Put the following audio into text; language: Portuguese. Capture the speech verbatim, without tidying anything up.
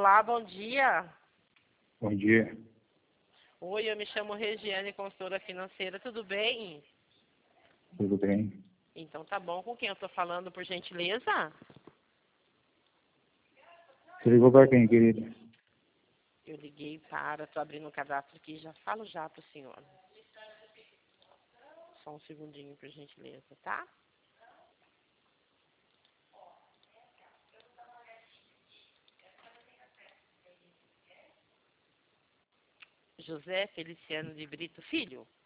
Olá, bom dia. Bom dia. Oi, eu me chamo Regiane, consultora financeira, tudo bem? Tudo bem? Então tá bom. Com quem eu estou falando, por gentileza? Você ligou para quem, querida? Eu liguei para, estou abrindo o cadastro aqui, já falo já para o senhor. Só um segundinho, por gentileza, tá? José Feliciano de Brito Filho?